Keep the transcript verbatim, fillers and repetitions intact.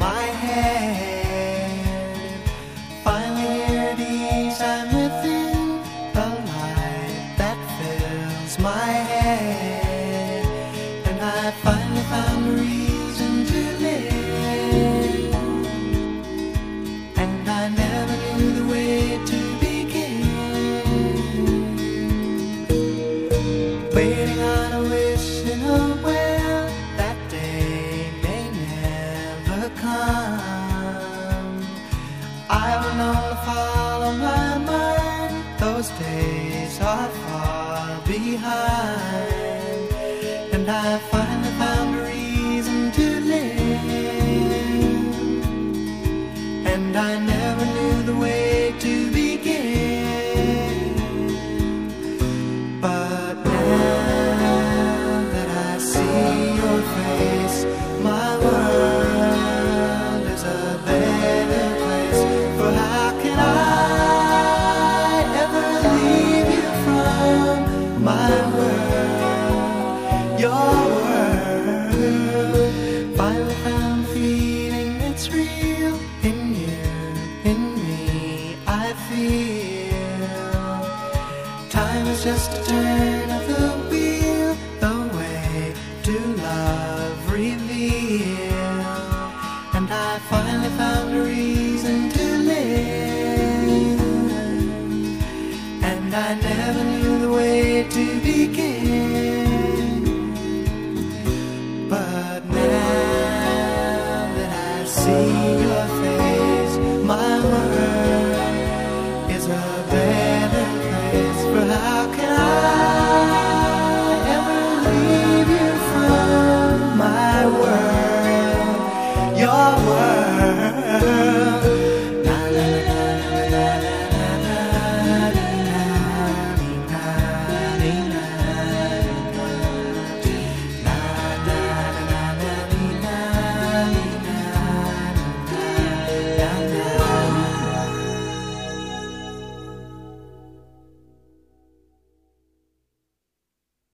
my head. Finally here at ease, I'm within the light that fills my head, and I finally found a reason to live, and I never knew the way to begin. Waiting on a wish in a well, that day may never come. I will only follow my mind, those days are far behind, and I finally found a reason to live, and I never knew the way to begin. But now that I see your face, my world is a better place. For how can I ever leave you from my world, your world? Finally found the feeling that's real in you, in me, I feel. Time is just a turn of the wheel, the way to love reveal, and I finally found a reason to live, and I never knew the way to begin. But now that I see your face,